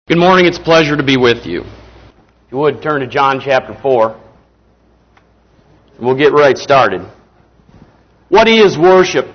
Good morning. It's a pleasure to be with you. If you would, turn to John chapter 4. We'll get right started. What is worship?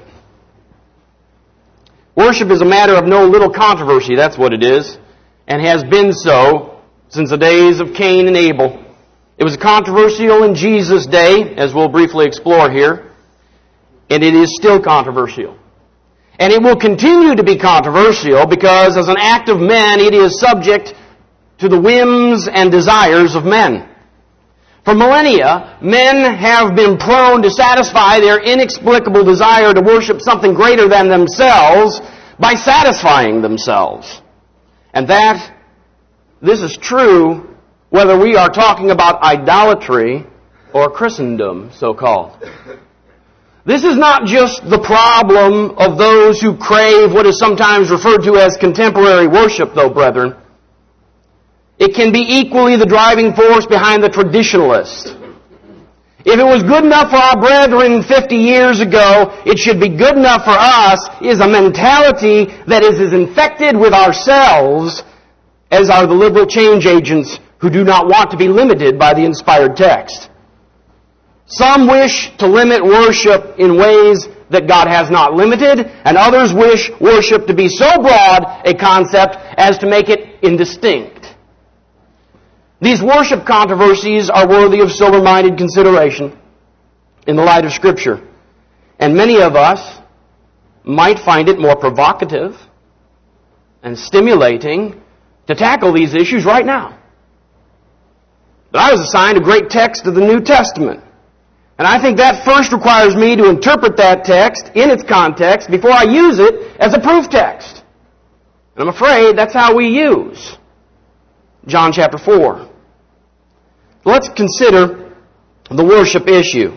Worship is a matter of no little controversy, that's what it is, and has been so since the days of Cain and Abel. It was controversial in Jesus' day, as we'll briefly explore here, and it is still controversial. And it will continue to be controversial because as an act of men, it is subject to the whims and desires of men. For millennia, men have been prone to satisfy their inexplicable desire to worship something greater than themselves by satisfying themselves. And this is true whether we are talking about idolatry or Christendom, so-called. This is not just the problem of those who crave what is sometimes referred to as contemporary worship, though, brethren. It can be equally the driving force behind the traditionalist. If it was good enough for our brethren 50 years ago, it should be good enough for us is a mentality that is as infected with ourselves as are the liberal change agents who do not want to be limited by the inspired text. Some wish to limit worship in ways that God has not limited, and others wish worship to be so broad a concept as to make it indistinct. These worship controversies are worthy of sober-minded consideration in the light of Scripture, and many of us might find it more provocative and stimulating to tackle these issues right now. But I was assigned a great text of the New Testament. And I think that first requires me to interpret that text in its context before I use it as a proof text. And I'm afraid that's how we use John chapter 4. Let's consider the worship issue.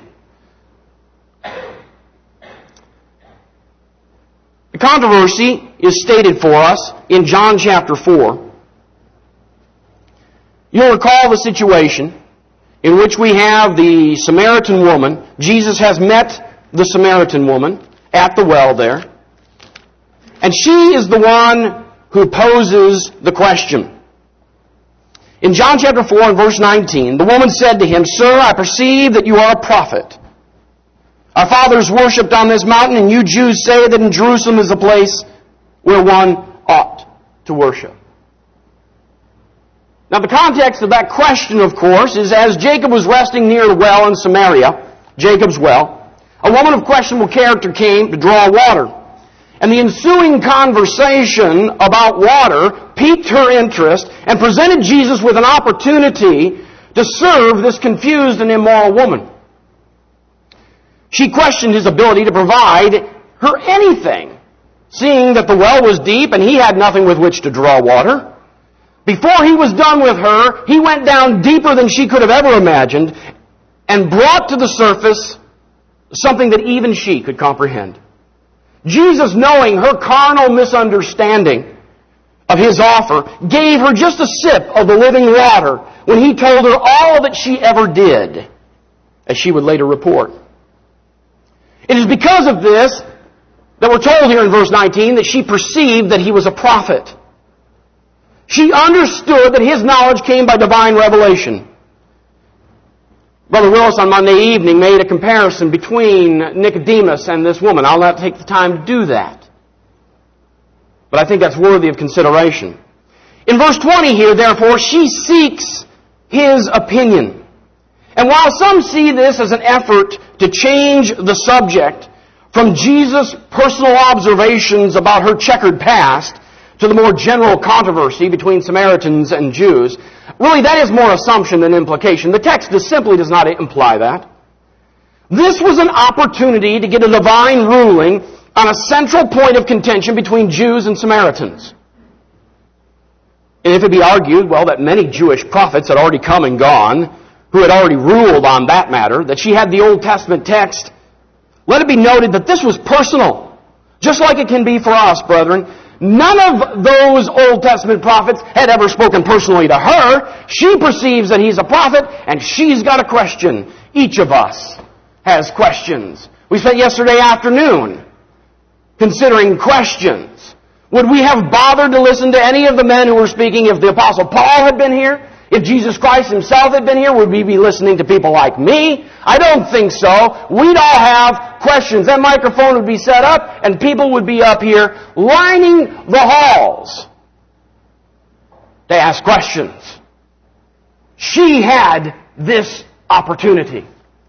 The controversy is stated for us in John chapter 4. You'll recall the situation in which we have the Samaritan woman. Jesus has met the Samaritan woman at the well there. And she is the one who poses the question. In John chapter 4 and verse 19, the woman said to him, "Sir, I perceive that you are a prophet. Our fathers worshipped on this mountain, and you Jews say that in Jerusalem is a place where one ought to worship." Now, the context of that question, of course, is as Jacob was resting near the well in Samaria, Jacob's well, a woman of questionable character came to draw water. And the ensuing conversation about water piqued her interest and presented Jesus with an opportunity to serve this confused and immoral woman. She questioned his ability to provide her anything, seeing that the well was deep and he had nothing with which to draw water. Before he was done with her, he went down deeper than she could have ever imagined and brought to the surface something that even she could comprehend. Jesus, knowing her carnal misunderstanding of his offer, gave her just a sip of the living water when he told her all that she ever did, as she would later report. It is because of this that we're told here in verse 19 that she perceived that he was a prophet. She understood that his knowledge came by divine revelation. Brother Willis on Monday evening made a comparison between Nicodemus and this woman. I'll not take the time to do that. But I think that's worthy of consideration. In verse 20 here, therefore, she seeks his opinion. And while some see this as an effort to change the subject from Jesus' personal observations about her checkered past to the more general controversy between Samaritans and Jews, really that is more assumption than implication. The text simply does not imply that. This was an opportunity to get a divine ruling on a central point of contention between Jews and Samaritans. And if it be argued, well, that many Jewish prophets had already come and gone, who had already ruled on that matter, that she had the Old Testament text, let it be noted that this was personal, just like it can be for us, brethren. None of those Old Testament prophets had ever spoken personally to her. She perceives that he's a prophet, and she's got a question. Each of us has questions. We spent yesterday afternoon considering questions. Would we have bothered to listen to any of the men who were speaking if the Apostle Paul had been here? If Jesus Christ Himself had been here, would we be listening to people like me? I don't think so. We'd all have questions. That microphone would be set up, and people would be up here lining the halls to ask questions. She had this opportunity.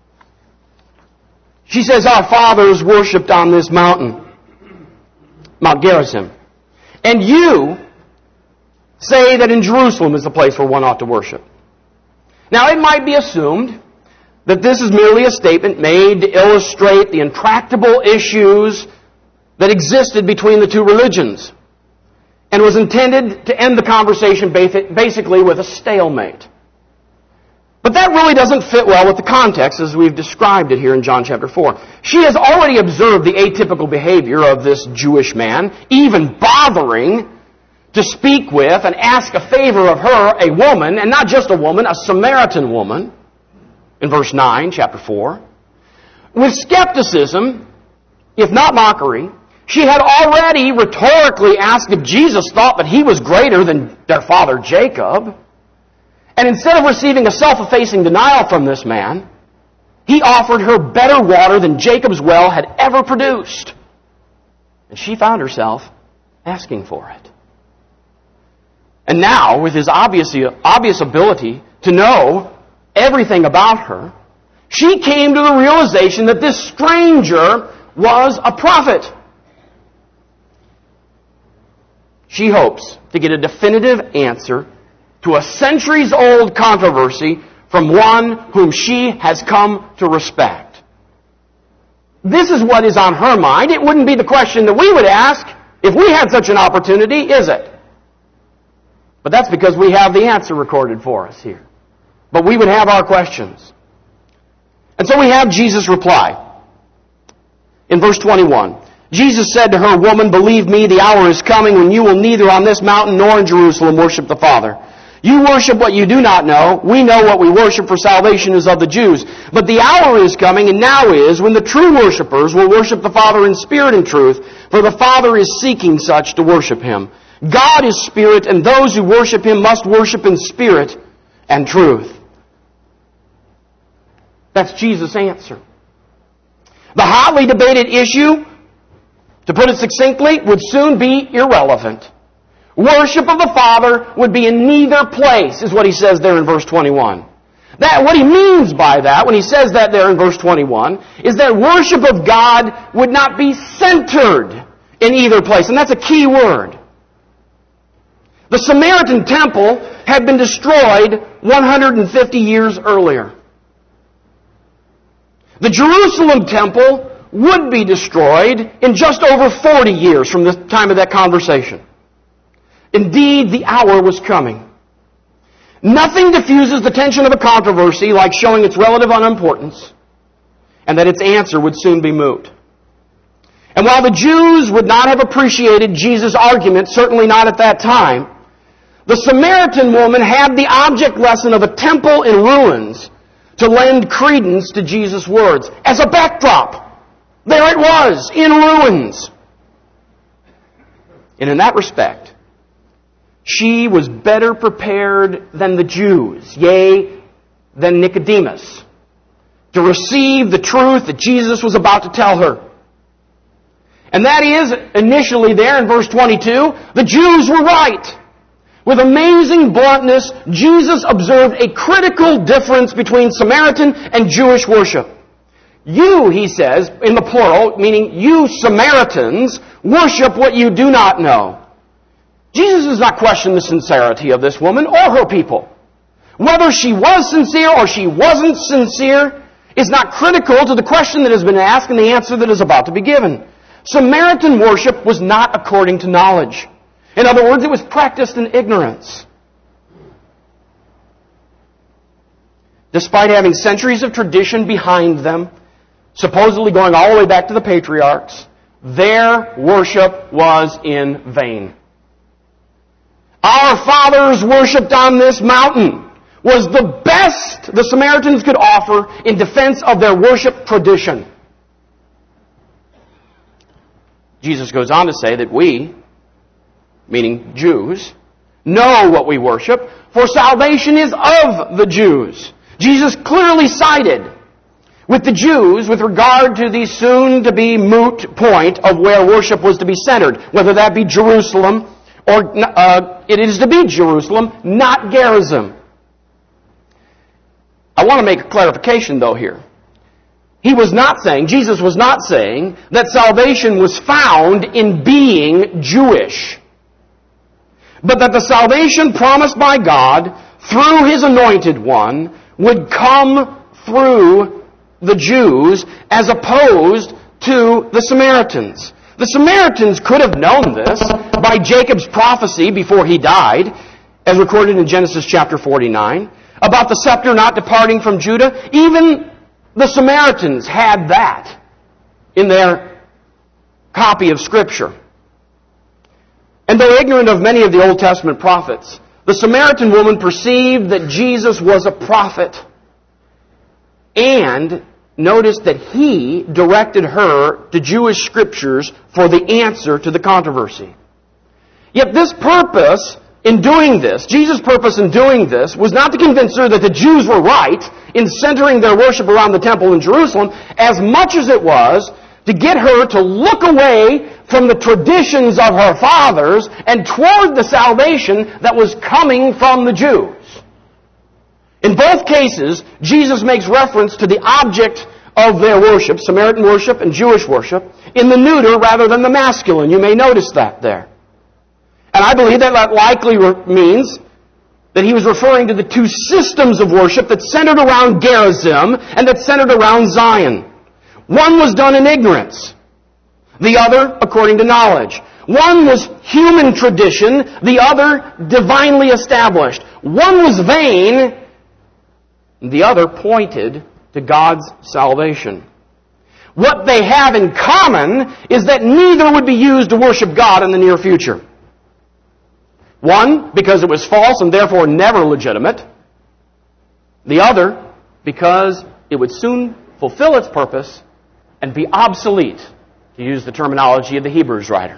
She says, our fathers worshipped on this mountain, Mount Gerizim. And you say that in Jerusalem is the place where one ought to worship. Now, it might be assumed that this is merely a statement made to illustrate the intractable issues that existed between the two religions, and was intended to end the conversation basically with a stalemate. But that really doesn't fit well with the context as we've described it here in John chapter 4. She has already observed the atypical behavior of this Jewish man, even bothering to speak with and ask a favor of her, a woman, and not just a woman, a Samaritan woman, in verse 9, chapter 4. With skepticism, if not mockery, she had already rhetorically asked if Jesus thought that He was greater than their father Jacob. And instead of receiving a self-effacing denial from this man, He offered her better water than Jacob's well had ever produced. And she found herself asking for it. And now, with his obvious ability to know everything about her, she came to the realization that this stranger was a prophet. She hopes to get a definitive answer to a centuries-old controversy from one whom she has come to respect. This is what is on her mind. It wouldn't be the question that we would ask if we had such an opportunity, is it? But that's because we have the answer recorded for us here. But we would have our questions. And so we have Jesus' reply. In verse 21, Jesus said to her, Woman, believe me, the hour is coming when you will neither on this mountain nor in Jerusalem worship the Father. You worship what you do not know. We know what we worship, for salvation is of the Jews. But the hour is coming, and now is, when the true worshipers will worship the Father in spirit and truth, for the Father is seeking such to worship Him. God is spirit, and those who worship Him must worship in spirit and truth. That's Jesus' answer. The hotly debated issue, to put it succinctly, would soon be irrelevant. Worship of the Father would be in neither place, is what he says there in verse 21. What he means by that, when he says that there in verse 21, is that worship of God would not be centered in either place. And that's a key word. The Samaritan temple had been destroyed 150 years earlier. The Jerusalem temple would be destroyed in just over 40 years from the time of that conversation. Indeed, the hour was coming. Nothing diffuses the tension of a controversy like showing its relative unimportance, and that its answer would soon be moot. And while the Jews would not have appreciated Jesus' argument, certainly not at that time, the Samaritan woman had the object lesson of a temple in ruins to lend credence to Jesus' words. As a backdrop, there it was, in ruins. And in that respect, she was better prepared than the Jews, yea, than Nicodemus, to receive the truth that Jesus was about to tell her. And that is, initially there in verse 22, the Jews were right. With amazing bluntness, Jesus observed a critical difference between Samaritan and Jewish worship. You, he says, in the plural, meaning you Samaritans, worship what you do not know. Jesus does not question the sincerity of this woman or her people. Whether she was sincere or she wasn't sincere is not critical to the question that has been asked and the answer that is about to be given. Samaritan worship was not according to knowledge. In other words, it was practiced in ignorance. Despite having centuries of tradition behind them, supposedly going all the way back to the patriarchs, their worship was in vain. Our fathers worshipped on this mountain was the best the Samaritans could offer in defense of their worship tradition. Jesus goes on to say that we meaning Jews, know what we worship, for salvation is of the Jews. Jesus clearly sided with the Jews with regard to the soon-to-be moot point of where worship was to be centered, whether that be Jerusalem or it is to be Jerusalem, not Gerizim. I want to make a clarification, though, here. Jesus was not saying that salvation was found in being Jewish, but that the salvation promised by God through His anointed one would come through the Jews as opposed to the Samaritans. The Samaritans could have known this by Jacob's prophecy before he died, as recorded in Genesis chapter 49, about the scepter not departing from Judah. Even the Samaritans had that in their copy of Scripture. And though ignorant of many of the Old Testament prophets, the Samaritan woman perceived that Jesus was a prophet and noticed that He directed her to Jewish Scriptures for the answer to the controversy. Yet this purpose in doing this, Jesus' purpose in doing this, was not to convince her that the Jews were right in centering their worship around the temple in Jerusalem, as much as it was to get her to look away from the traditions of her fathers and toward the salvation that was coming from the Jews. In both cases, Jesus makes reference to the object of their worship, Samaritan worship and Jewish worship, in the neuter rather than the masculine. You may notice that there. And I believe that likely means that he was referring to the two systems of worship that centered around Gerizim and that centered around Zion. One was done in ignorance, the other according to knowledge. One was human tradition, the other divinely established. One was vain, the other pointed to God's salvation. What they have in common is that neither would be used to worship God in the near future. One, because it was false and therefore never legitimate. The other, because it would soon fulfill its purpose and be obsolete, to use the terminology of the Hebrews writer.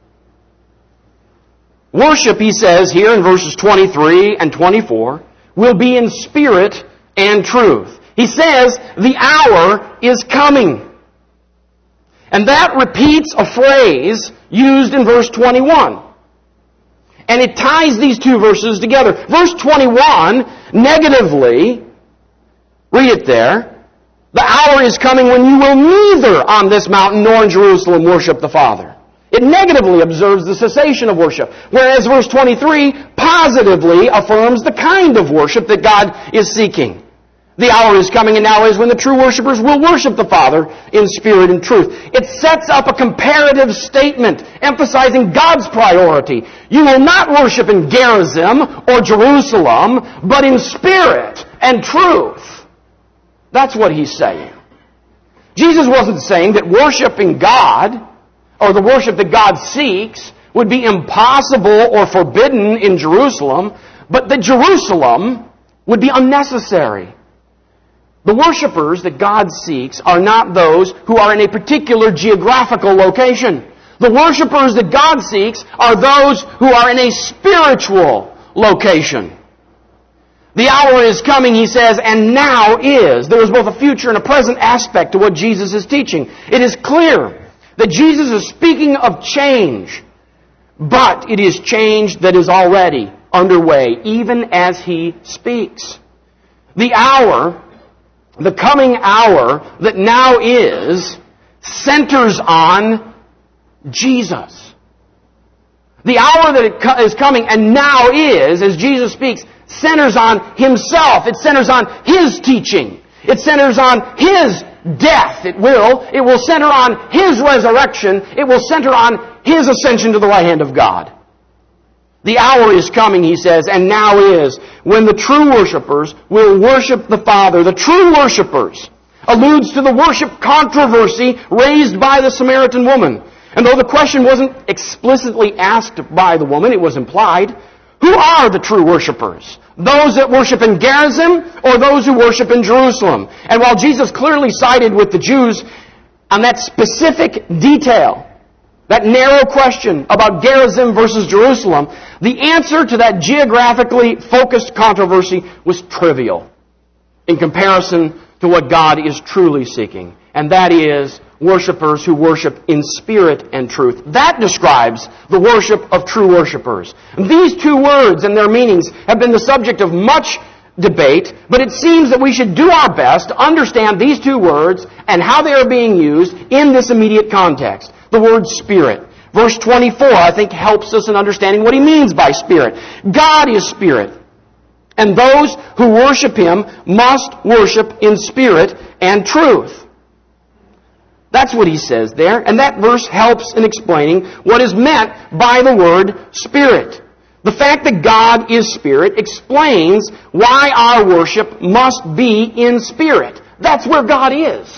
Worship, he says here in verses 23 and 24, will be in spirit and truth. He says, the hour is coming. And that repeats a phrase used in verse 21. And it ties these two verses together. Verse 21, negatively, read it there, the hour is coming when you will neither on this mountain nor in Jerusalem worship the Father. It negatively observes the cessation of worship, whereas verse 23 positively affirms the kind of worship that God is seeking. The hour is coming and now is when the true worshipers will worship the Father in spirit and truth. It sets up a comparative statement emphasizing God's priority. You will not worship in Gerizim or Jerusalem, but in spirit and truth. That's what he's saying. Jesus wasn't saying that worshiping God, or the worship that God seeks, would be impossible or forbidden in Jerusalem, but that Jerusalem would be unnecessary. The worshipers that God seeks are not those who are in a particular geographical location. The worshipers that God seeks are those who are in a spiritual location. The hour is coming, he says, and now is. There is both a future and a present aspect to what Jesus is teaching. It is clear that Jesus is speaking of change, but it is change that is already underway, even as he speaks. The hour, the coming hour that now is, centers on Jesus. The hour that is coming and now is, as Jesus speaks, centers on Himself. It centers on His teaching. It centers on His death. It will center on His resurrection. It will center on His ascension to the right hand of God. The hour is coming, he says, and now is, when the true worshipers will worship the Father. The true worshipers alludes to the worship controversy raised by the Samaritan woman. And though the question wasn't explicitly asked by the woman, it was implied. Who are the true worshipers? Those that worship in Gerizim or those who worship in Jerusalem? And while Jesus clearly sided with the Jews on that specific detail, that narrow question about Gerizim versus Jerusalem, the answer to that geographically focused controversy was trivial in comparison to what God is truly seeking. And that is worshipers who worship in spirit and truth. That describes the worship of true worshipers. And these two words and their meanings have been the subject of much debate, but it seems that we should do our best to understand these two words and how they are being used in this immediate context. The word spirit. Verse 24, I think, helps us in understanding what he means by spirit. God is spirit, and those who worship him must worship in spirit and truth. That's what he says there, and that verse helps in explaining what is meant by the word spirit. The fact that God is spirit explains why our worship must be in spirit. That's where God is.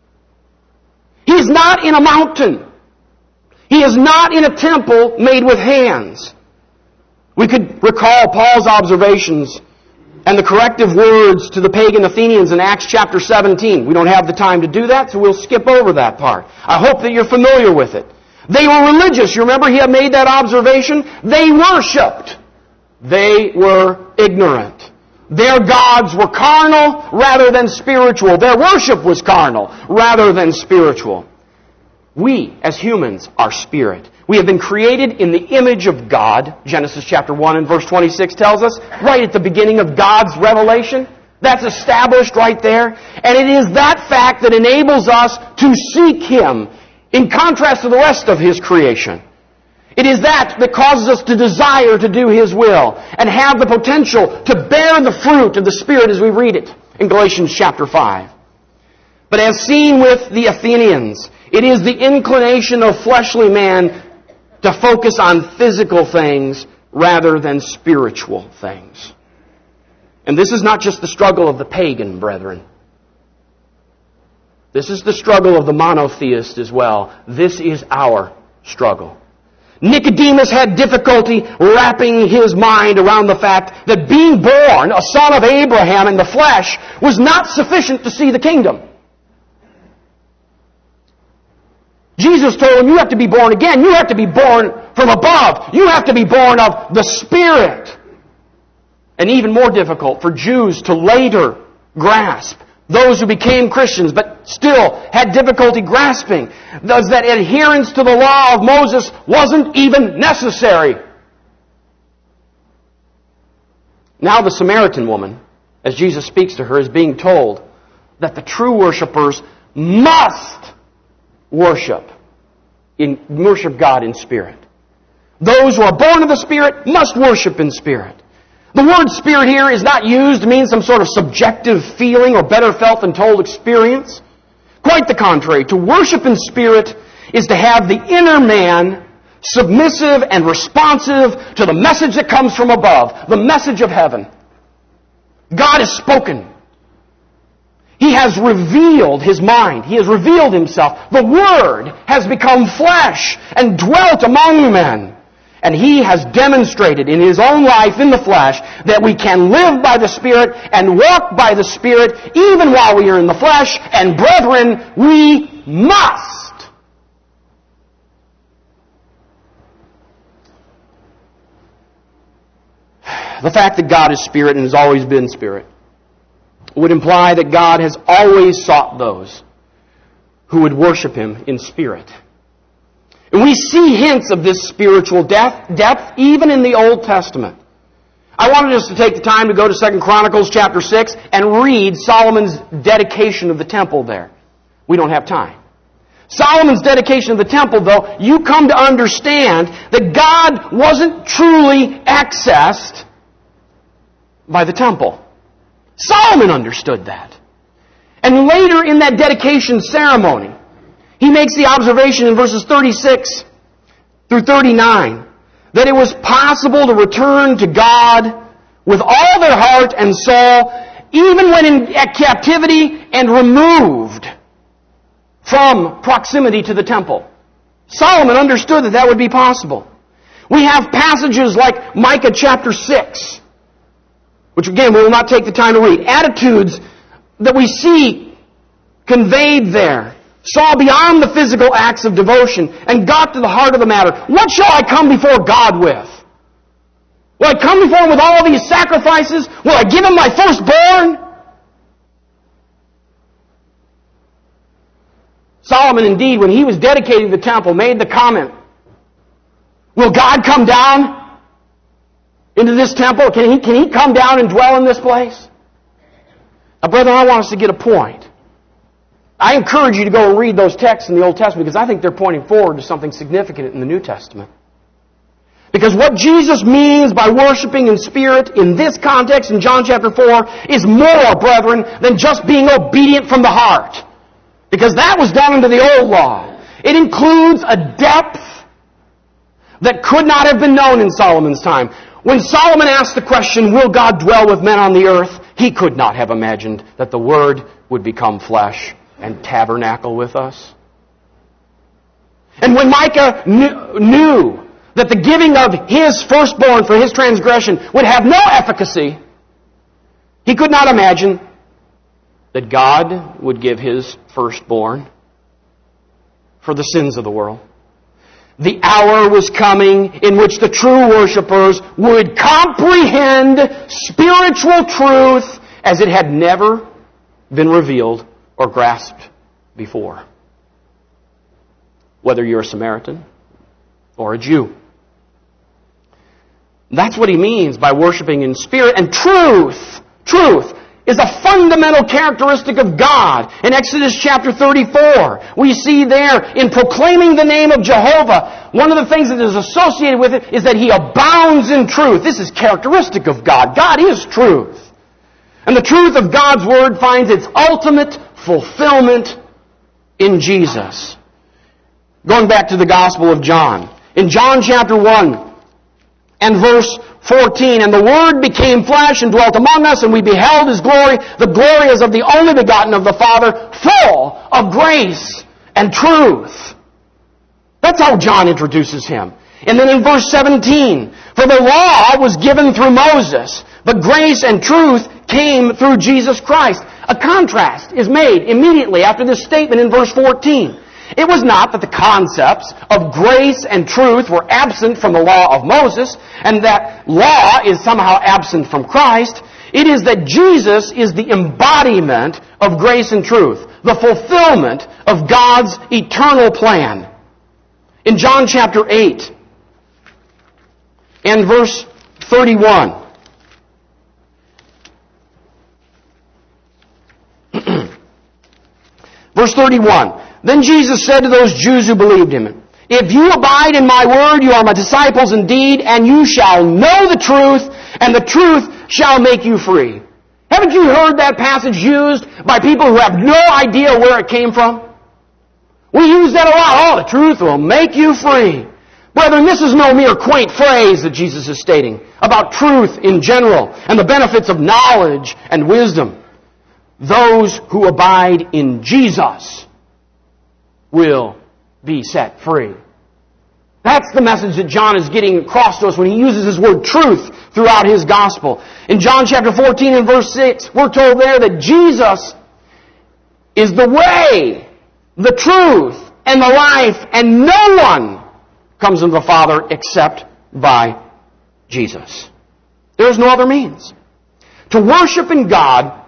He's not in a mountain. He is not in a temple made with hands. We could recall Paul's observations and the corrective words to the pagan Athenians in Acts chapter 17. We don't have the time to do that, so we'll skip over that part. I hope that you're familiar with it. They were religious. You remember he had made that observation? They worshipped. They were ignorant. Their gods were carnal rather than spiritual. Their worship was carnal rather than spiritual. We, as humans, are spirit. We have been created in the image of God. Genesis chapter 1 and verse 26 tells us, right at the beginning of God's revelation. That's established right there. And it is that fact that enables us to seek him in contrast to the rest of his creation. It is that causes us to desire to do his will and have the potential to bear the fruit of the Spirit as we read it in Galatians chapter 5. But as seen with the Athenians, it is the inclination of fleshly man to focus on physical things rather than spiritual things. And this is not just the struggle of the pagan, brethren. This is the struggle of the monotheist as well. This is our struggle. Nicodemus had difficulty wrapping his mind around the fact that being born a son of Abraham in the flesh was not sufficient to see the kingdom. Jesus told him, you have to be born again. You have to be born from above. You have to be born of the Spirit. And even more difficult for Jews to later grasp, those who became Christians but still had difficulty grasping, was that adherence to the law of Moses wasn't even necessary. Now the Samaritan woman, as Jesus speaks to her, is being told that the true worshipers must worship God in spirit. Those who are born of the Spirit must worship in spirit. The word spirit here is not used to mean some sort of subjective feeling or better felt than told experience. Quite the contrary. To worship in spirit is to have the inner man submissive and responsive to the message that comes from above, the message of heaven. God has spoken. He has revealed His mind. He has revealed Himself. The Word has become flesh and dwelt among men. And He has demonstrated in His own life in the flesh that we can live by the Spirit and walk by the Spirit even while we are in the flesh. And brethren, we must. The fact that God is Spirit and has always been Spirit would imply that God has always sought those who would worship Him in spirit. And we see hints of this spiritual depth even in the Old Testament. I wanted us to take the time to go to 2 Chronicles chapter 6 and read Solomon's dedication of the temple there. We don't have time. Solomon's dedication of the temple, though, you come to understand that God wasn't truly accessed by the temple. Solomon understood that. And later in that dedication ceremony, he makes the observation in verses 36 through 39 that it was possible to return to God with all their heart and soul, even when in captivity and removed from proximity to the temple. Solomon understood that that would be possible. We have passages like Micah chapter 6, which again we will not take the time to read. Attitudes that we see conveyed there saw beyond the physical acts of devotion, and got to the heart of the matter. What shall I come before God with? Will I come before Him with all these sacrifices? Will I give Him my firstborn? Solomon, indeed, when he was dedicating the temple, made the comment, will God come down into this temple? Can He come down and dwell in this place? Now, brethren, I want us to get a point. I encourage you to go and read those texts in the Old Testament because I think they're pointing forward to something significant in the New Testament. Because what Jesus means by worshiping in spirit in this context in John chapter 4 is more, brethren, than just being obedient from the heart. Because that was done under the old law. It includes a depth that could not have been known in Solomon's time. When Solomon asked the question, will God dwell with men on the earth? He could not have imagined that the Word would become flesh and tabernacle with us. And when Micah knew that the giving of his firstborn for his transgression would have no efficacy, he could not imagine that God would give His firstborn for the sins of the world. The hour was coming in which the true worshipers would comprehend spiritual truth as it had never been revealed or grasped before. Whether you're a Samaritan or a Jew. That's what he means by worshiping in spirit and truth. Truth is a fundamental characteristic of God. In Exodus chapter 34, we see there in proclaiming the name of Jehovah, one of the things that is associated with it is that He abounds in truth. This is characteristic of God. God is truth. And the truth of God's Word finds its ultimate fulfillment in Jesus. Going back to the Gospel of John. In John chapter 1 and verse 14, and the Word became flesh and dwelt among us, and we beheld His glory. The glory is of the only begotten of the Father, full of grace and truth. That's how John introduces Him. And then in verse 17, for the law was given through Moses, but grace and truth came through Jesus Christ. A contrast is made immediately after this statement in verse 14. It was not that the concepts of grace and truth were absent from the law of Moses, and that law is somehow absent from Christ. It is that Jesus is the embodiment of grace and truth, the fulfillment of God's eternal plan. In John chapter 8 and verse 31, verse 31, then Jesus said to those Jews who believed Him, if you abide in my word, you are my disciples indeed, and you shall know the truth, and the truth shall make you free. Haven't you heard that passage used by people who have no idea where it came from? We use that a lot. Oh, the truth will make you free. Brethren, this is no mere quaint phrase that Jesus is stating about truth in general and the benefits of knowledge and wisdom. Those who abide in Jesus will be set free. That's the message that John is getting across to us when he uses his word truth throughout his gospel. In John chapter 14 and verse 6, we're told there that Jesus is the way, the truth, and the life, and no one comes into the Father except by Jesus. There is no other means. To worship God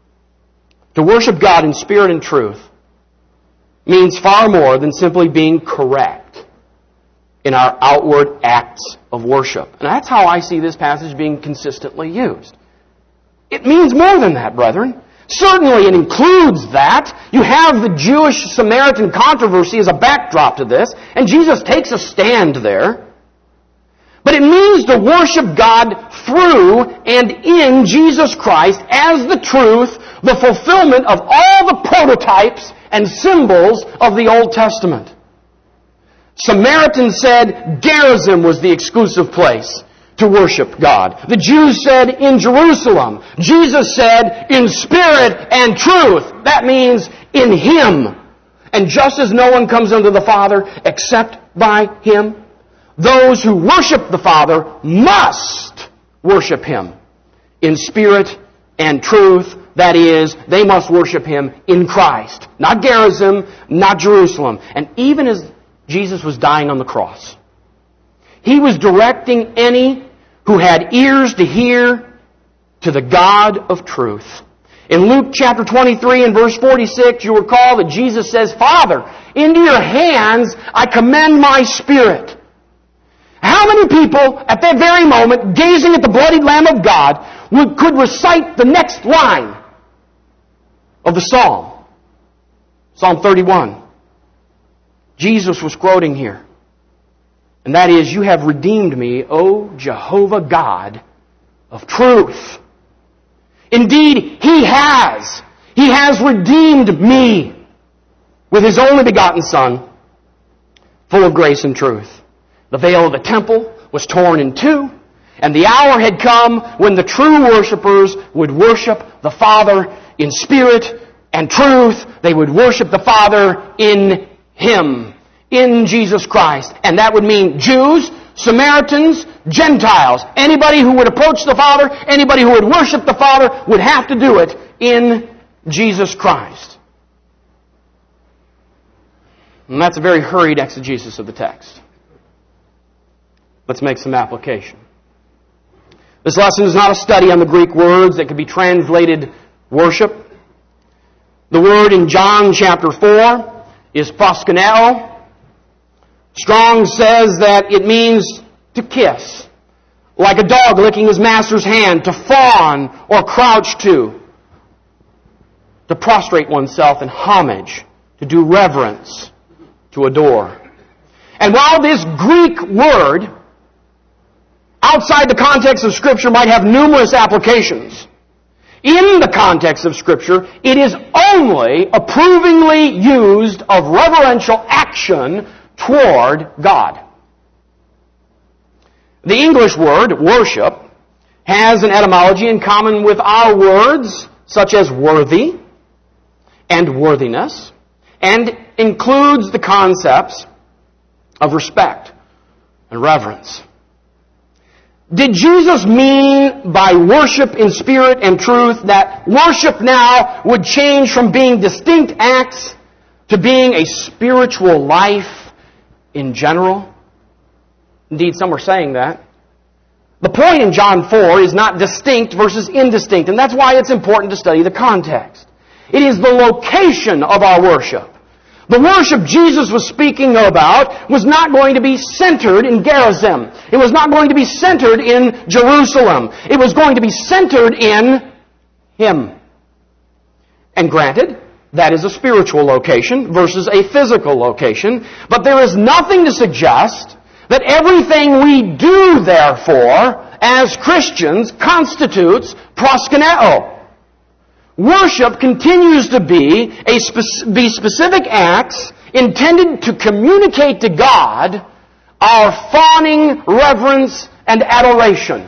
in spirit and truth, means far more than simply being correct in our outward acts of worship. And that's how I see this passage being consistently used. It means more than that, brethren. Certainly it includes that. You have the Jewish-Samaritan controversy as a backdrop to this, and Jesus takes a stand there. But it means to worship God through and in Jesus Christ as the truth, the fulfillment of all the prototypes and symbols of the Old Testament. Samaritans said Gerizim was the exclusive place to worship God. The Jews said in Jerusalem. Jesus said in spirit and truth. That means in Him. And just as no one comes unto the Father except by Him, those who worship the Father must worship Him in spirit and truth. That is, they must worship Him in Christ. Not Gerizim, not Jerusalem. And even as Jesus was dying on the cross, He was directing any who had ears to hear to the God of truth. In Luke chapter 23 and verse 46, you recall that Jesus says, Father, into your hands I commend my spirit. How many people at that very moment, gazing at the bloodied Lamb of God, could recite the next line of the Psalm? Psalm 31. Jesus was quoting here. And that is, you have redeemed me, O Jehovah God of truth. Indeed, He has. He has redeemed me with His only begotten Son, full of grace and truth. The veil of the temple was torn in two, and the hour had come when the true worshipers would worship the Father in spirit and truth. They would worship the Father in Him, in Jesus Christ. And that would mean Jews, Samaritans, Gentiles. Anybody who would approach the Father, anybody who would worship the Father would have to do it in Jesus Christ. And that's a very hurried exegesis of the text. Let's make some application. This lesson is not a study on the Greek words that could be translated worship. The word in John chapter 4 is proskuneo. Strong says that it means to kiss, like a dog licking his master's hand, to fawn or crouch to prostrate oneself in homage, to do reverence, to adore. And while this Greek word, outside the context of Scripture, might have numerous applications, in the context of Scripture, it is only approvingly used of reverential action toward God. The English word, worship, has an etymology in common with our words, such as worthy and worthiness, and includes the concepts of respect and reverence. Did Jesus mean by worship in spirit and truth that worship now would change from being distinct acts to being a spiritual life in general? Indeed, some are saying that. The point in John 4 is not distinct versus indistinct, and that's why it's important to study the context. It is the location of our worship. The worship Jesus was speaking about was not going to be centered in Gerizim. It was not going to be centered in Jerusalem. It was going to be centered in Him. And granted, that is a spiritual location versus a physical location. But there is nothing to suggest that everything we do, therefore, as Christians, constitutes proskuneo. Worship continues to be specific acts intended to communicate to God our fawning reverence and adoration.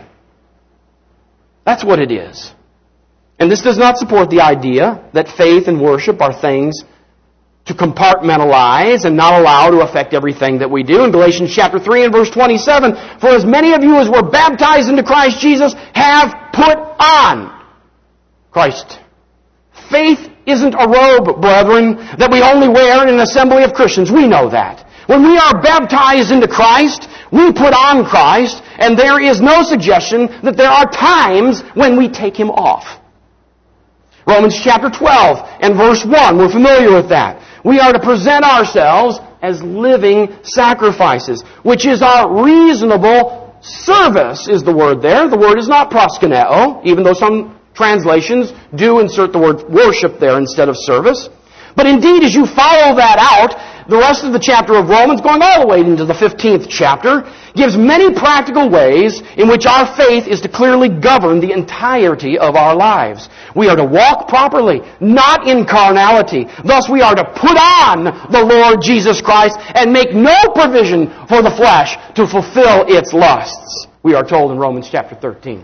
That's what it is. And this does not support the idea that faith and worship are things to compartmentalize and not allow to affect everything that we do. In Galatians chapter 3 and verse 27, for as many of you as were baptized into Christ Jesus have put on Christ. Faith isn't a robe, brethren, that we only wear in an assembly of Christians. We know that. When we are baptized into Christ, we put on Christ, and there is no suggestion that there are times when we take Him off. Romans chapter 12 and verse 1, we're familiar with that. We are to present ourselves as living sacrifices, which is our reasonable service, is the word there. The word is not proskuneo, even though some translations do insert the word worship there instead of service. But indeed, as you follow that out, the rest of the chapter of Romans, going all the way into the 15th chapter, gives many practical ways in which our faith is to clearly govern the entirety of our lives. We are to walk properly, not in carnality. Thus, we are to put on the Lord Jesus Christ and make no provision for the flesh to fulfill its lusts. We are told in Romans chapter 13.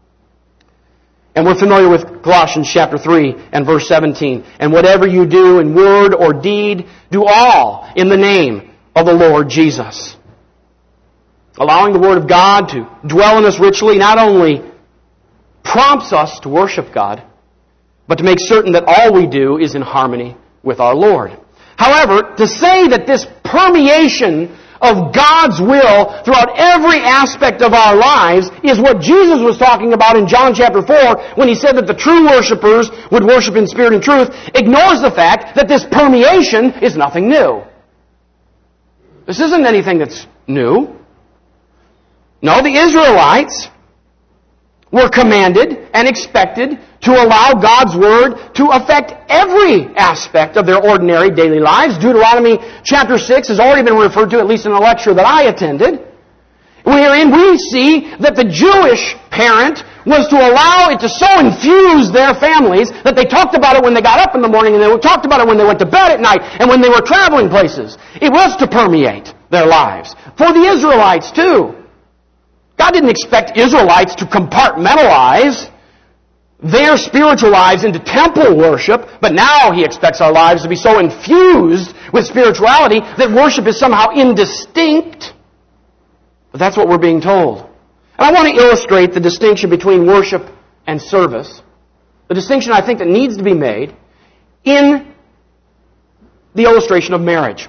And we're familiar with Colossians chapter 3 and verse 17. And whatever you do in word or deed, do all in the name of the Lord Jesus. Allowing the Word of God to dwell in us richly, not only prompts us to worship God, but to make certain that all we do is in harmony with our Lord. However, to say that this permeation of God's will throughout every aspect of our lives is what Jesus was talking about in John chapter 4 when He said that the true worshipers would worship in spirit and truth, ignores the fact that this permeation is nothing new. This isn't anything that's new. No, the Israelites were commanded and expected to allow God's Word to affect every aspect of their ordinary daily lives. Deuteronomy chapter 6 has already been referred to, at least in a lecture that I attended, wherein we see that the Jewish parent was to allow it to so infuse their families that they talked about it when they got up in the morning, and they talked about it when they went to bed at night, and when they were traveling places. It was to permeate their lives. For the Israelites too. God didn't expect Israelites to compartmentalize their spiritual lives into temple worship, but now He expects our lives to be so infused with spirituality that worship is somehow indistinct. But that's what we're being told. And I want to illustrate the distinction between worship and service. The distinction I think that needs to be made in the illustration of marriage.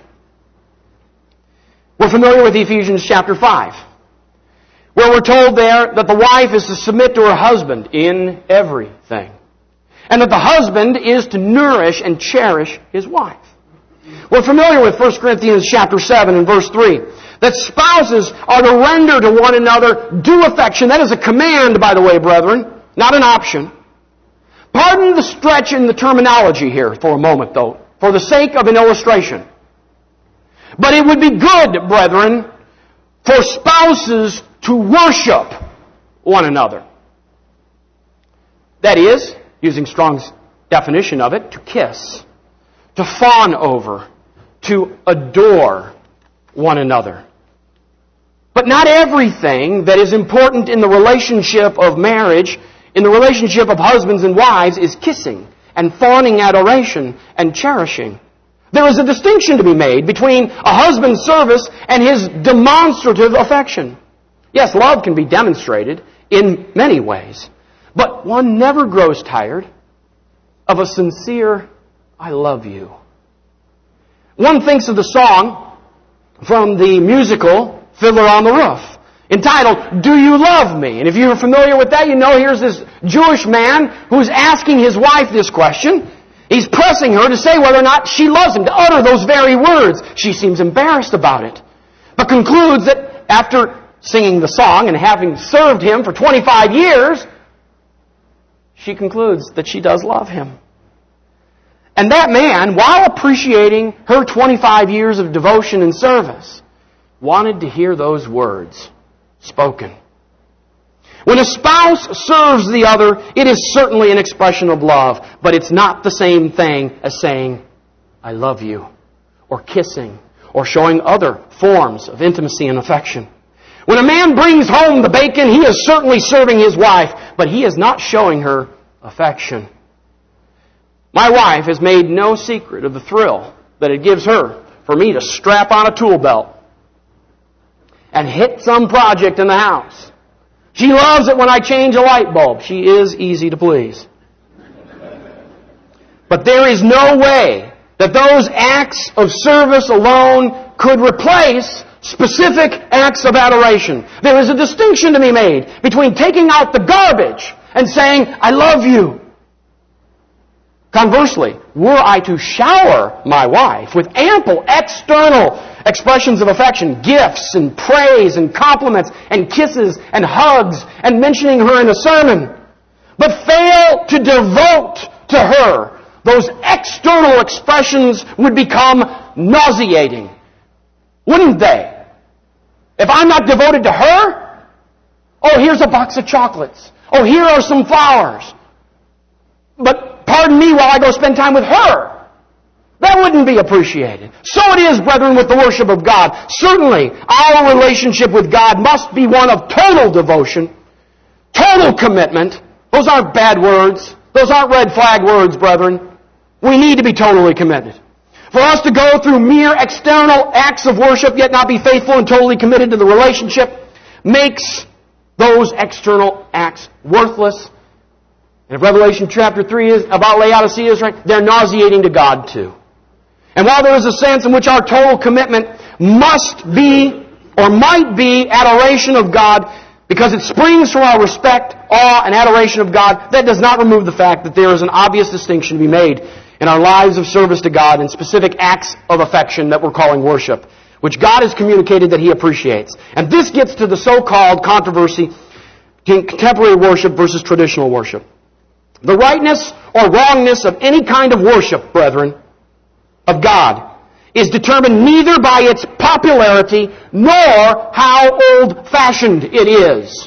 We're familiar with Ephesians chapter 5. Where we're told there that the wife is to submit to her husband in everything. And that the husband is to nourish and cherish his wife. We're familiar with 1 Corinthians chapter 7 and verse 3. That spouses are to render to one another due affection. That is a command, by the way, brethren, not an option. Pardon the stretch in the terminology here for a moment, though, for the sake of an illustration. But it would be good, brethren, for spouses to worship one another. That is, using Strong's definition of it, to kiss, to fawn over, to adore one another. But not everything that is important in the relationship of marriage, in the relationship of husbands and wives, is kissing and fawning adoration and cherishing. There is a distinction to be made between a husband's service and his demonstrative affection. Yes, love can be demonstrated in many ways, but one never grows tired of a sincere, I love you. One thinks of the song from the musical Fiddler on the Roof, entitled, Do You Love Me? And if you're familiar with that, you know here's this Jewish man who's asking his wife this question. He's pressing her to say whether or not she loves him, to utter those very words. She seems embarrassed about it, but concludes that after singing the song and having served him for 25 years, she concludes that she does love him. And that man, while appreciating her 25 years of devotion and service, wanted to hear those words spoken. When a spouse serves the other, it is certainly an expression of love, but it's not the same thing as saying, I love you, or kissing, or showing other forms of intimacy and affection. When a man brings home the bacon, he is certainly serving his wife, but he is not showing her affection. My wife has made no secret of the thrill that it gives her for me to strap on a tool belt and hit some project in the house. She loves it when I change a light bulb. She is easy to please. But there is no way that those acts of service alone could replace specific acts of adoration. There is a distinction to be made between taking out the garbage and saying, I love you. Conversely, were I to shower my wife with ample external expressions of affection, gifts and praise and compliments and kisses and hugs and mentioning her in a sermon, but fail to devote to her, those external expressions would become nauseating. Wouldn't they? If I'm not devoted to her, oh, here's a box of chocolates. Oh, here are some flowers. But pardon me while I go spend time with her. That wouldn't be appreciated. So it is, brethren, with the worship of God. Certainly, our relationship with God must be one of total devotion, total commitment. Those aren't bad words. Those aren't red flag words, brethren. We need to be totally committed. For us to go through mere external acts of worship, yet not be faithful and totally committed to the relationship, makes those external acts worthless And if Revelation chapter 3 is about Laodicea is right, they're nauseating to God too. And while there is a sense in which our total commitment must be or might be adoration of God because it springs from our respect, awe, and adoration of God, that does not remove the fact that there is an obvious distinction to be made in our lives of service to God and specific acts of affection that we're calling worship, which God has communicated that He appreciates. And this gets to the so-called controversy, contemporary worship versus traditional worship. The rightness or wrongness of any kind of worship, brethren, of God, is determined neither by its popularity nor how old-fashioned it is.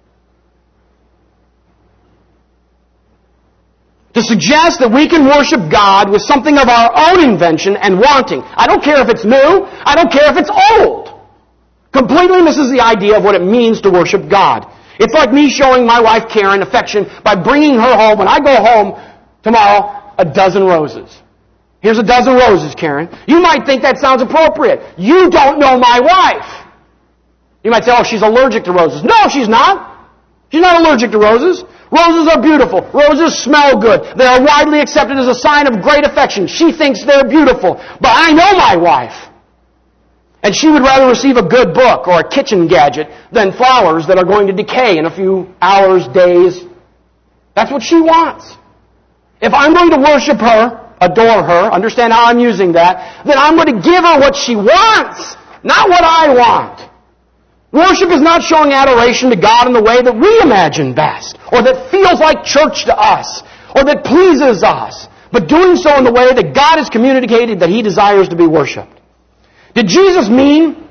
To suggest that we can worship God with something of our own invention and wanting, I don't care if it's new, I don't care if it's old, completely misses the idea of what it means to worship God. It's like me showing my wife Karen affection by bringing her home, when I go home tomorrow, a dozen roses. Here's a dozen roses, Karen. You might think that sounds appropriate. You don't know my wife. You might say, oh, she's allergic to roses. No, she's not. She's not allergic to roses. Roses are beautiful. Roses smell good. They are widely accepted as a sign of great affection. She thinks they're beautiful. But I know my wife. And she would rather receive a good book or a kitchen gadget than flowers that are going to decay in a few hours, days. That's what she wants. If I'm going to worship her, adore her, understand how I'm using that, then I'm going to give her what she wants, not what I want. Worship is not showing adoration to God in the way that we imagine best, or that feels like church to us, or that pleases us, but doing so in the way that God has communicated that He desires to be worshipped. Did Jesus mean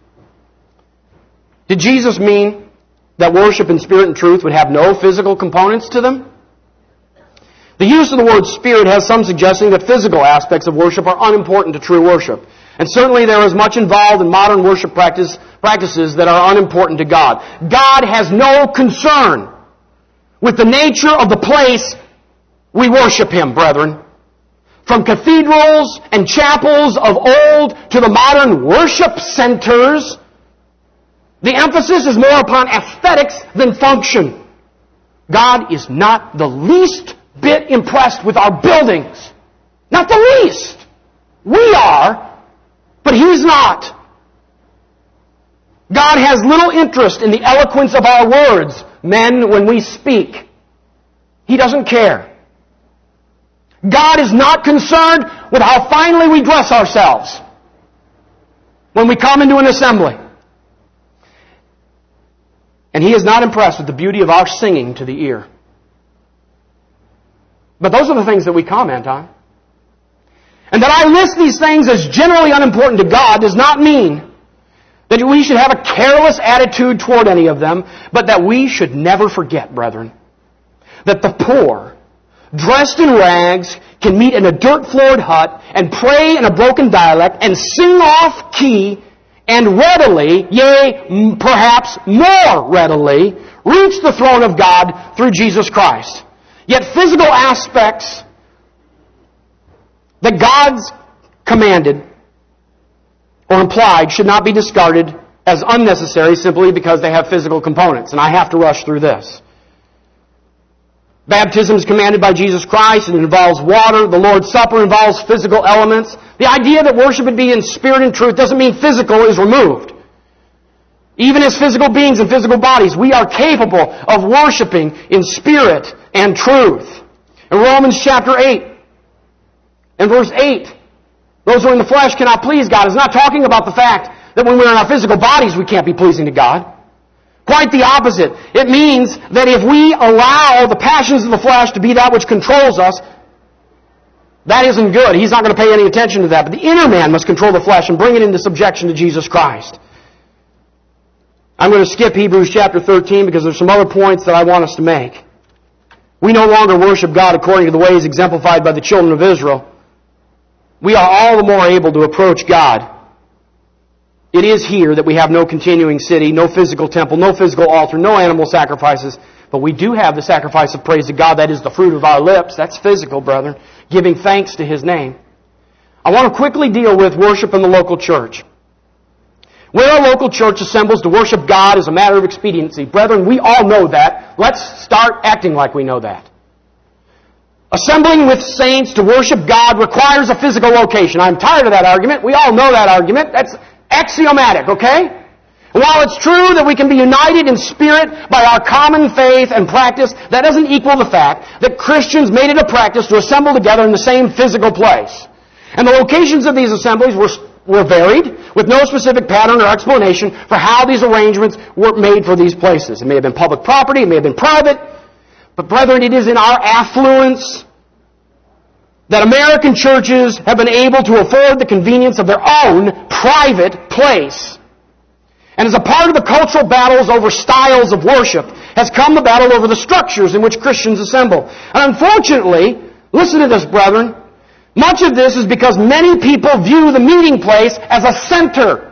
that worship in spirit and truth would have no physical components to them? The use of the word spirit has some suggesting that physical aspects of worship are unimportant to true worship. And certainly there is much involved in modern worship practices that are unimportant to God. God has no concern with the nature of the place we worship Him, brethren. From cathedrals and chapels of old to the modern worship centers, the emphasis is more upon aesthetics than function. God is not the least bit impressed with our buildings. Not the least. We are, but He's not. God has little interest in the eloquence of our words, men, when we speak. He doesn't care. God is not concerned with how finely we dress ourselves when we come into an assembly. And He is not impressed with the beauty of our singing to the ear. But those are the things that we comment on. And that I list these things as generally unimportant to God does not mean that we should have a careless attitude toward any of them, but that we should never forget, brethren, that the poor, dressed in rags, can meet in a dirt-floored hut and pray in a broken dialect and sing off key and readily, yea, perhaps more readily, reach the throne of God through Jesus Christ. Yet physical aspects that God's commanded or implied should not be discarded as unnecessary simply because they have physical components. And I have to rush through this. Baptism is commanded by Jesus Christ and it involves water. The Lord's Supper involves physical elements. The idea that worship would be in spirit and truth doesn't mean physical is removed. Even as physical beings and physical bodies, we are capable of worshiping in spirit and truth. In Romans chapter 8, and verse 8, those who are in the flesh cannot please God. It's not talking about the fact that when we're in our physical bodies we can't be pleasing to God. Quite the opposite. It means that if we allow the passions of the flesh to be that which controls us, that isn't good. He's not going to pay any attention to that. But the inner man must control the flesh and bring it into subjection to Jesus Christ. I'm going to skip Hebrews chapter 13 because there's some other points that I want us to make. We no longer worship God according to the ways exemplified by the children of Israel. We are all the more able to approach God. It is here that we have no continuing city, no physical temple, no physical altar, no animal sacrifices. But we do have the sacrifice of praise to God. That is the fruit of our lips. That's physical, brethren. Giving thanks to His name. I want to quickly deal with worship in the local church. Where a local church assembles to worship God is a matter of expediency. Brethren, we all know that. Let's start acting like we know that. Assembling with saints to worship God requires a physical location. I'm tired of that argument. We all know that argument. That's axiomatic, okay? And while it's true that we can be united in spirit by our common faith and practice, that doesn't equal the fact that Christians made it a practice to assemble together in the same physical place. And the locations of these assemblies were varied, with no specific pattern or explanation for how these arrangements were made for these places. It may have been public property, it may have been private, but brethren, it is in our affluence that American churches have been able to afford the convenience of their own private place. And as a part of the cultural battles over styles of worship has come the battle over the structures in which Christians assemble. And unfortunately, listen to this, brethren, much of this is because many people view the meeting place as a center.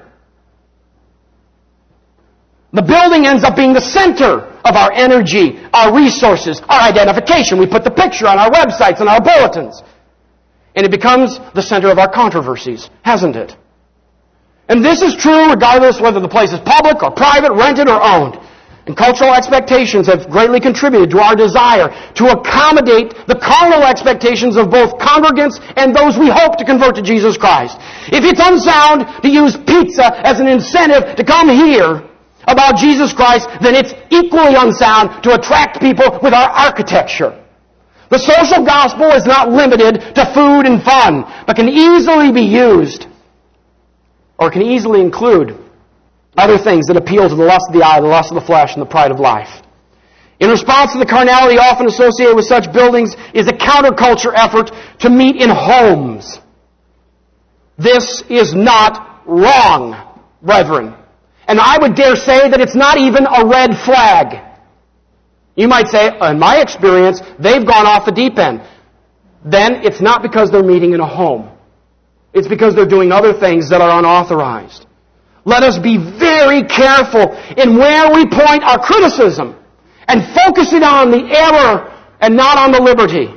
The building ends up being the center of our energy, our resources, our identification. We put the picture on our websites and our bulletins. And it becomes the center of our controversies, hasn't it? And this is true regardless whether the place is public or private, rented or owned. And cultural expectations have greatly contributed to our desire to accommodate the carnal expectations of both congregants and those we hope to convert to Jesus Christ. If it's unsound to use pizza as an incentive to come hear about Jesus Christ, then it's equally unsound to attract people with our architecture. The social gospel is not limited to food and fun, but can easily be used, or can easily include other things that appeal to the lust of the eye, the lust of the flesh, and the pride of life. In response to the carnality often associated with such buildings is a counterculture effort to meet in homes. This is not wrong, brethren. And I would dare say that it's not even a red flag. You might say, in my experience, they've gone off the deep end. Then it's not because they're meeting in a home. It's because they're doing other things that are unauthorized. Let us be very careful in where we point our criticism and focus it on the error and not on the liberty.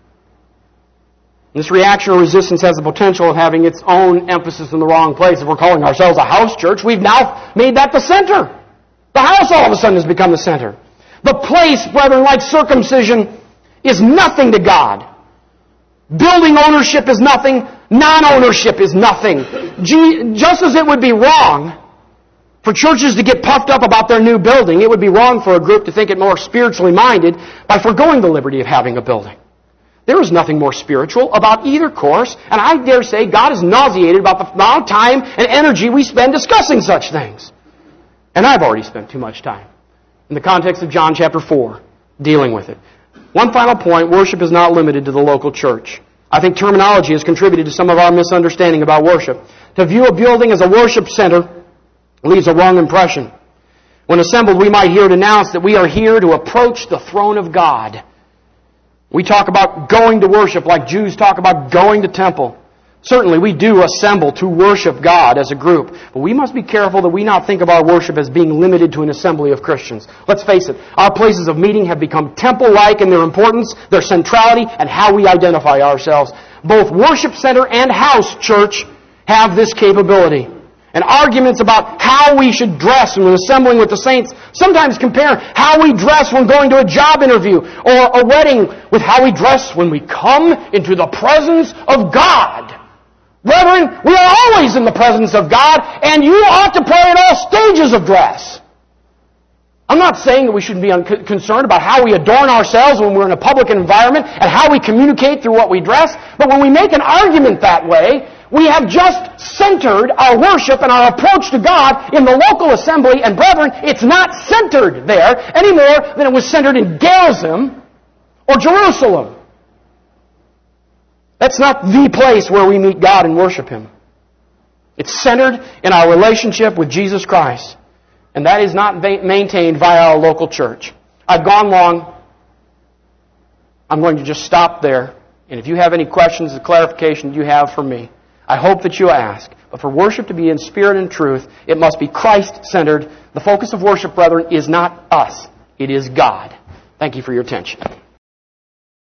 This reaction or resistance has the potential of having its own emphasis in the wrong place. If we're calling ourselves a house church, we've now made that the center. The house all of a sudden has become the center. The place, brethren, like circumcision, is nothing to God. Building ownership is nothing. Non-ownership is nothing. Just as it would be wrong for churches to get puffed up about their new building, it would be wrong for a group to think it more spiritually minded by foregoing the liberty of having a building. There is nothing more spiritual about either course, and I dare say God is nauseated about the amount of time and energy we spend discussing such things. And I've already spent too much time in the context of John chapter 4 dealing with it. One final point, worship is not limited to the local church. I think terminology has contributed to some of our misunderstanding about worship. To view a building as a worship center leaves a wrong impression. When assembled, we might hear it announced that we are here to approach the throne of God. We talk about going to worship like Jews talk about going to temple. Certainly, we do assemble to worship God as a group, but we must be careful that we not think of our worship as being limited to an assembly of Christians. Let's face it, our places of meeting have become temple-like in their importance, their centrality, and how we identify ourselves. Both worship center and house church have this capability. And arguments about how we should dress when assembling with the saints sometimes compare how we dress when going to a job interview or a wedding with how we dress when we come into the presence of God. Brethren, we are always in the presence of God, and you ought to pray at all stages of dress. I'm not saying that we shouldn't be concerned about how we adorn ourselves when we're in a public environment and how we communicate through what we dress, but when we make an argument that way, we have just centered our worship and our approach to God in the local assembly, and brethren, it's not centered there any more than it was centered in Gerizim or Jerusalem. That's not the place where we meet God and worship Him. It's centered in our relationship with Jesus Christ. And that is not maintained via our local church. I've gone long. I'm going to just stop there. And if you have any questions or clarification you have for me, I hope that you'll ask. But for worship to be in spirit and truth, it must be Christ-centered. The focus of worship, brethren, is not us. It is God. Thank you for your attention.